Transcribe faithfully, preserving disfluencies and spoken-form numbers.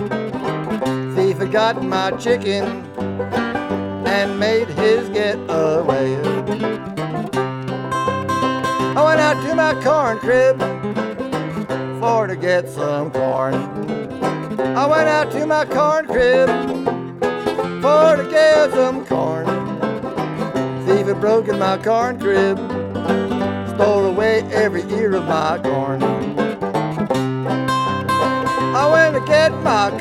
Thief had gotten my chicken and made his getaway. I went out to my corn crib for to get some corn. I went out to my corn crib for to get some corn. Thief had broken my corn crib, stole away every ear of my corn. I went to get my